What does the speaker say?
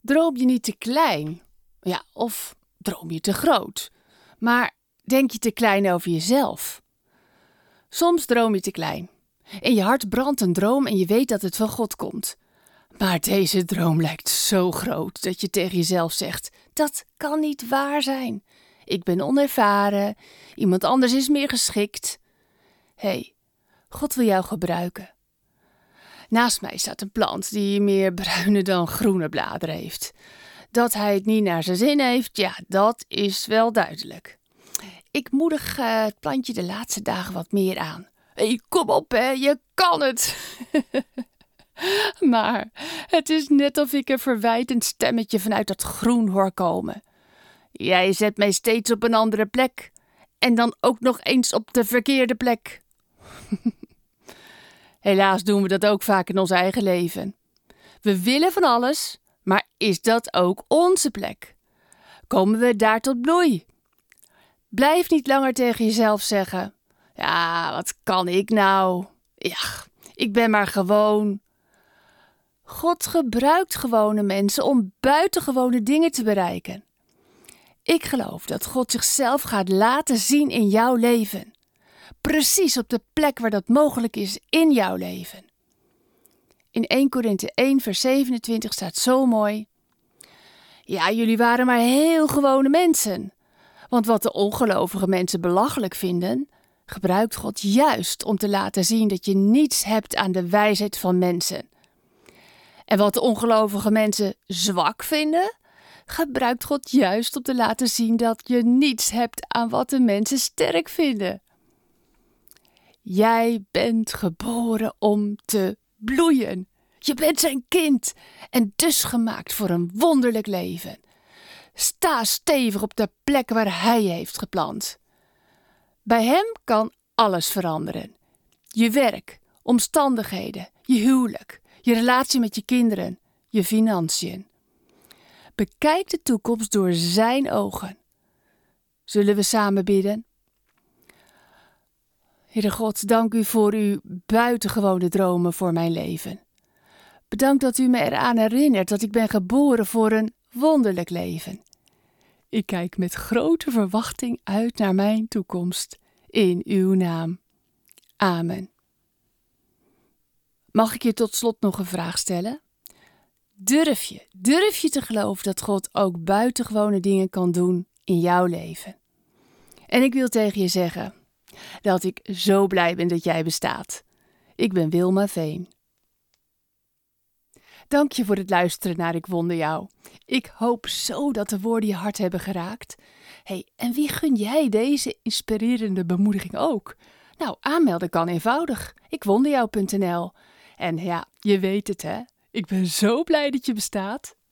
Droom je niet te klein? Ja, of droom je te groot? Maar denk je te klein over jezelf? Soms droom je te klein. In je hart brandt een droom en je weet dat het van God komt. Maar deze droom lijkt zo groot dat je tegen jezelf zegt: dat kan niet waar zijn. Ik ben onervaren, iemand anders is meer geschikt. Hé, God wil jou gebruiken. Naast mij staat een plant die meer bruine dan groene bladeren heeft. Dat hij het niet naar zijn zin heeft, ja, dat is wel duidelijk. Ik moedig het plantje de laatste dagen wat meer aan. Hé, kom op hè, je kan het! Maar het is net of ik een verwijtend stemmetje vanuit dat groen hoor komen. Jij zet mij steeds op een andere plek. En dan ook nog eens op de verkeerde plek. Helaas doen we dat ook vaak in ons eigen leven. We willen van alles, maar is dat ook onze plek? Komen we daar tot bloei? Blijf niet langer tegen jezelf zeggen: ja, wat kan ik nou? Ja, ik ben maar gewoon. God gebruikt gewone mensen om buitengewone dingen te bereiken. Ik geloof dat God zichzelf gaat laten zien in jouw leven. Precies op de plek waar dat mogelijk is in jouw leven. In 1 Korinthe 1 vers 27 staat zo mooi: ja, jullie waren maar heel gewone mensen. Want wat de ongelovige mensen belachelijk vinden, gebruikt God juist om te laten zien dat je niets hebt aan de wijsheid van mensen. En wat de ongelovige mensen zwak vinden, gebruikt God juist om te laten zien dat je niets hebt aan wat de mensen sterk vinden. Jij bent geboren om te bloeien. Je bent zijn kind en dus gemaakt voor een wonderlijk leven. Sta stevig op de plek waar hij je heeft geplant. Bij hem kan alles veranderen. Je werk, omstandigheden, je huwelijk, je relatie met je kinderen, je financiën. Bekijk de toekomst door zijn ogen. Zullen we samen bidden? Heere God, dank u voor uw buitengewone dromen voor mijn leven. Bedankt dat u me eraan herinnert dat ik ben geboren voor een wonderlijk leven. Ik kijk met grote verwachting uit naar mijn toekomst. In uw naam. Amen. Mag ik je tot slot nog een vraag stellen? Durf je te geloven dat God ook buitengewone dingen kan doen in jouw leven? En ik wil tegen je zeggen dat ik zo blij ben dat jij bestaat. Ik ben Wilma Veen. Dank je voor het luisteren naar Ik Wonder Jou. Ik hoop zo dat de woorden je hart hebben geraakt. Hey, en wie gun jij deze inspirerende bemoediging ook? Nou, aanmelden kan eenvoudig. ikwonderjou.nl. En ja, je weet het hè. Ik ben zo blij dat je bestaat.